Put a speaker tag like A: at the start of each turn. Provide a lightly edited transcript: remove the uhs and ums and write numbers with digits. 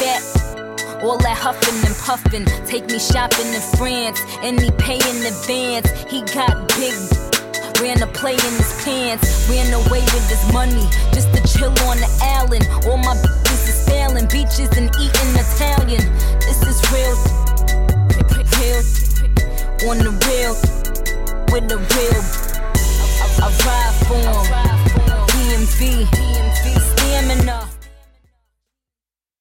A: fat. All that huffing and puffing, take me shopping in France, and he pay in advance. He got big, ran a play in his pants, ran away with his money, just to chill on the island. All my bitches is sailing beaches and eating Italian. This is real, on the real, with the real. I ride for him, DMV.